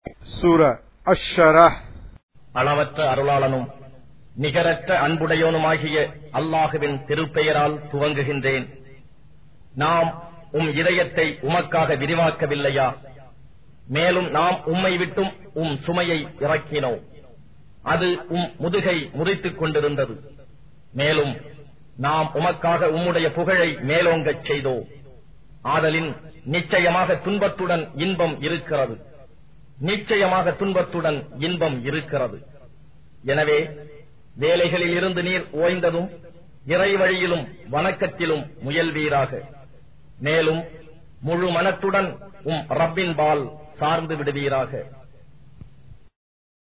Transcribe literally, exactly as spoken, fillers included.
சூரா அஷ்-ஷரஹ். அளவற்ற அருளாளனும் நிகரற்ற அன்புடையோனுமாகிய அல்லாஹுவின் திருப்பெயரால் துவங்குகின்றேன். நாம் உம் இதயத்தை உமக்காக விரிவாக்கவில்லையா? மேலும் நாம் உம்மை விட்டும் உம் சுமையை இறக்கினோம். அது உம் முதுகை முறித்துக் கொண்டிருந்தது. மேலும் நாம் உமக்காக உம்முடைய புகழை மேலோங்கச் செய்தோம். ஆதலின் நிச்சயமாக துன்பத்துடன் இன்பம் இருக்கிறது. நிச்சயமாக துன்பத்துடன் இன்பம் இருக்கிறது. எனவே வேலைகளில் இருந்து நீர் ஓய்ந்ததும் இறை வழியிலும் வணக்கத்திலும் முயல்வீராக. மேலும் முழு மனத்துடன் உம் ரப்பின் பால் சார்ந்து விடுவீராக.